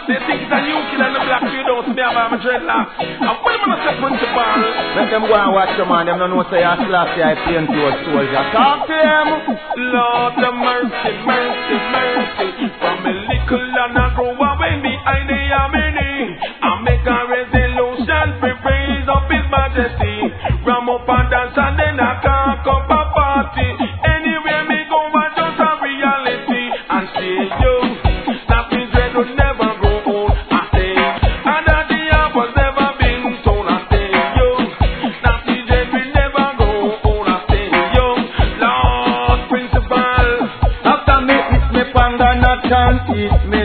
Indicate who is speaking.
Speaker 1: They think it's a new kid and the black you don't see me about my dreadlocks. And when I'm gonna say principal,
Speaker 2: let them go and watch them, man. Them don't know say I slash I play to a soldier. Talk to them.
Speaker 1: Lord of mercy, mercy, mercy. From a little and I grow away behind the army. I make a resolution for praise of His Majesty. Ram up and dance and then I can't come a party. Anywhere me go, I just a reality. And say yo, that means dread will never grow old. I say, and that the earth was never been told. I say yo, that means dread will never grow old. I say yo, Lord principal.
Speaker 2: After me, it's me panga, not can't eat me.